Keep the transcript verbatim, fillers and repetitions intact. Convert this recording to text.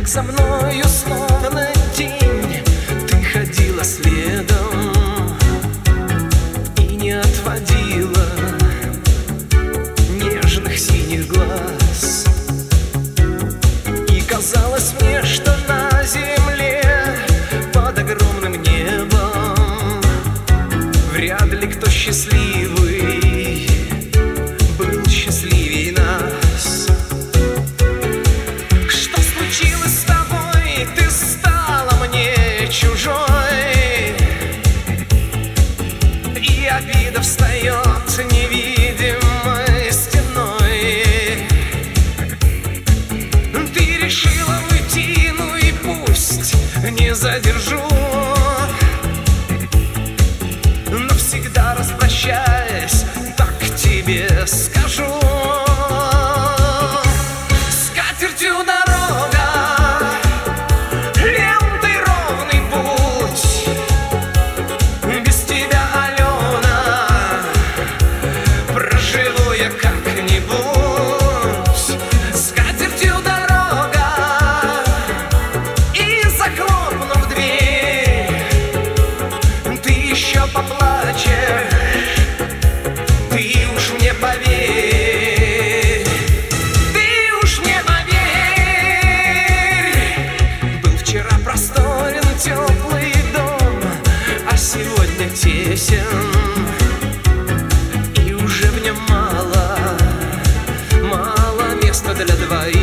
за мною словно тень ты ходила следом и не отводила нежных синих глаз. И казалось мне, что на земле под огромным небом вряд ли кто счастливый был счастливей нас. Что случилось с тобой? Ты стала мне чужой, и обида встает невидимой стеной. Ты решила уйти, ну и пусть, не задержу. Но всегда распрощаясь, так тебе скажу: с катертью дорога, лентой ровный путь. Без тебя, Алена, проживу я как-нибудь. С катертью дорога, и захлопнув дверь, ты еще поплачешь. Ты уж мне поверь, ты уж мне поверь. Был вчера просторен теплый дом, а сегодня тесен, и уже в нем мало, мало места для двоих.